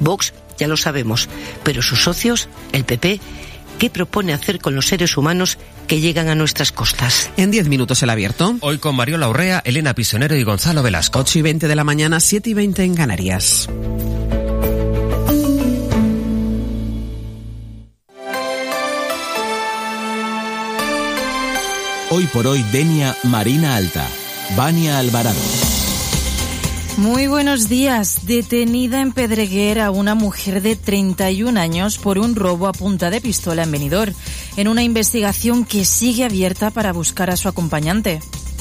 Vox, ya lo sabemos, pero sus socios, el PP, ¿qué propone hacer con los seres humanos que llegan a nuestras costas? En 10 minutos el abierto. Hoy con Mariola Urrea, Elena Pisonero y Gonzalo Velasco. 8:20 de la mañana, 7:20 en Canarias. Hoy por hoy, Denia, Marina Alta. Vania Alvarado. Muy buenos días. Detenida en Pedreguera una mujer de 31 años por un robo a punta de pistola en Benidorm, en una investigación que sigue abierta para buscar a su acompañante.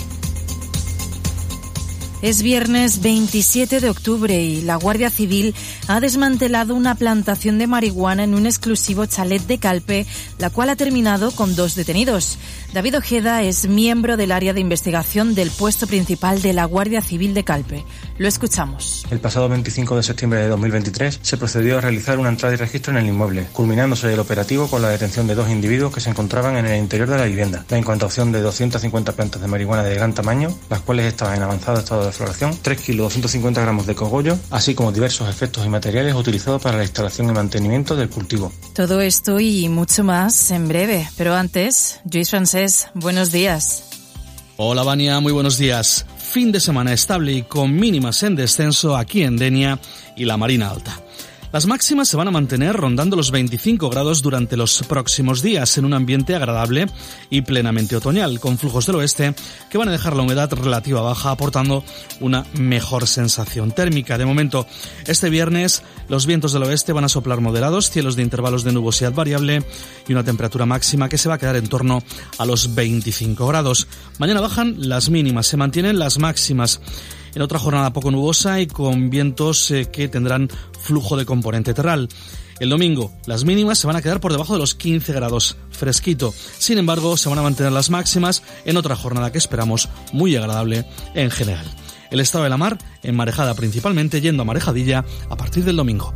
Es viernes 27 de octubre y la Guardia Civil ha desmantelado una plantación de marihuana en un exclusivo chalet de Calpe, la cual ha terminado con 2 detenidos. David Ojeda es miembro del área de investigación del puesto principal de la Guardia Civil de Calpe. Lo escuchamos. El pasado 25 de septiembre de 2023 se procedió a realizar una entrada y registro en el inmueble, culminándose el operativo con la detención de 2 individuos que se encontraban en el interior de la vivienda, la incautación de 250 plantas de marihuana de gran tamaño, las cuales estaban en avanzado estado de floración, 3 kilos 250 gramos de cogollo, así como diversos efectos y materiales utilizados para la instalación y mantenimiento del cultivo. Todo esto y mucho más en breve, pero antes, Lluís Francés, buenos días. Hola Vania, muy buenos días. Fin de semana estable y con mínimas en descenso aquí en Denia y la Marina Alta. Las máximas se van a mantener rondando los 25 grados durante los próximos días en un ambiente agradable y plenamente otoñal, con flujos del oeste que van a dejar la humedad relativa baja, aportando una mejor sensación térmica. De momento, este viernes los vientos del oeste van a soplar moderados, cielos de intervalos de nubosidad variable y una temperatura máxima que se va a quedar en torno a los 25 grados. Mañana bajan las mínimas, se mantienen las máximas. En otra jornada poco nubosa y con vientos que tendrán flujo de componente terral. El domingo, las mínimas se van a quedar por debajo de los 15 grados, fresquito. Sin embargo, se van a mantener las máximas en otra jornada que esperamos muy agradable en general. El estado de la mar, en marejada principalmente, yendo a marejadilla a partir del domingo.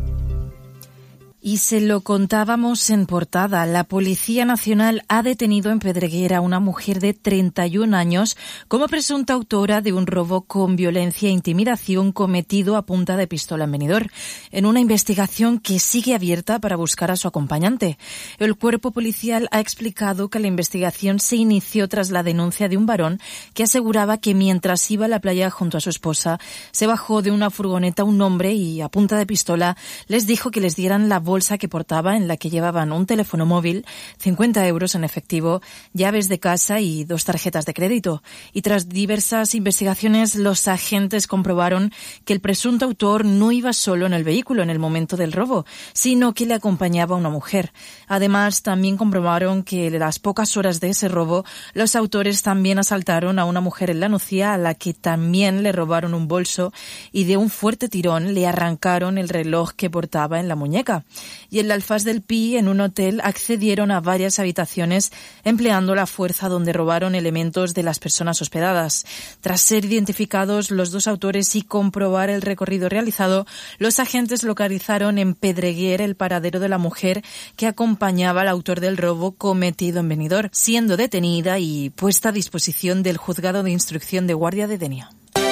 Y se lo contábamos en portada. La Policía Nacional ha detenido en Pedreguera a una mujer de 31 años como presunta autora de un robo con violencia e intimidación cometido a punta de pistola en Benidorm, en una investigación que sigue abierta para buscar a su acompañante. El cuerpo policial ha explicado que la investigación se inició tras la denuncia de un varón que aseguraba que mientras iba a la playa junto a su esposa, se bajó de una furgoneta un hombre y a punta de pistola les dijo que les dieran la bolsa que portaba, en la que llevaban un teléfono móvil, 50 euros en efectivo, llaves de casa y 2 tarjetas de crédito. Y tras diversas investigaciones, los agentes comprobaron que el presunto autor no iba solo en el vehículo en el momento del robo, sino que le acompañaba una mujer. Además, también comprobaron que en las pocas horas de ese robo, los autores también asaltaron a una mujer en La Nucía, a la que también le robaron un bolso y de un fuerte tirón le arrancaron el reloj que portaba en la muñeca. Y en la Alfaz del Pi, en un hotel, accedieron a varias habitaciones empleando la fuerza, donde robaron elementos de las personas hospedadas. Tras ser identificados los 2 autores y comprobar el recorrido realizado, los agentes localizaron en Pedreguera el paradero de la mujer que acompañaba al autor del robo cometido en Benidorm, siendo detenida y puesta a disposición del Juzgado de Instrucción de Guardia de Denia.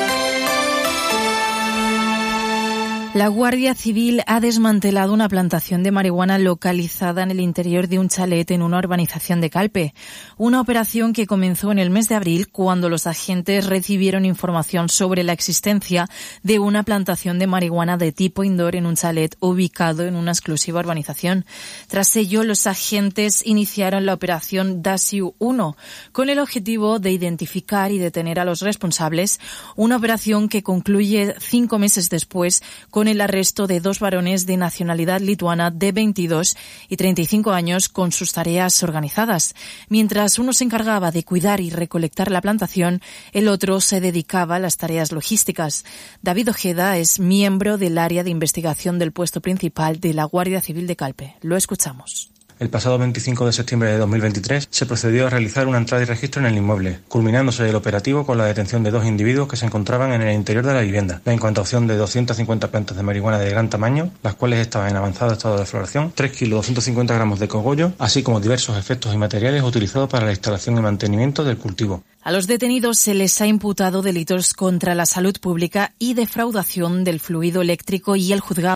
La Guardia Civil ha desmantelado una plantación de marihuana localizada en el interior de un chalet en una urbanización de Calpe. Una operación que comenzó en el mes de abril, cuando los agentes recibieron información sobre la existencia de una plantación de marihuana de tipo indoor en un chalet ubicado en una exclusiva urbanización. Tras ello, los agentes iniciaron la operación Dasiu 1, con el objetivo de identificar y detener a los responsables, una operación que concluye 5 meses después con el arresto de 2 varones de nacionalidad lituana de 22 y 35 años con sus tareas organizadas. Mientras uno se encargaba de cuidar y recolectar la plantación, el otro se dedicaba a las tareas logísticas. David Ojeda es miembro del área de investigación del puesto principal de la Guardia Civil de Calpe. Lo escuchamos. El pasado 25 de septiembre de 2023 se procedió a realizar una entrada y registro en el inmueble, culminándose el operativo con la detención de 2 individuos que se encontraban en el interior de la vivienda, la incautación de 250 plantas de marihuana de gran tamaño, las cuales estaban en avanzado estado de floración, 3 kilos 250 gramos de cogollo, así como diversos efectos y materiales utilizados para la instalación y mantenimiento del cultivo. A los detenidos se les ha imputado delitos contra la salud pública y defraudación del fluido eléctrico, y el juzgado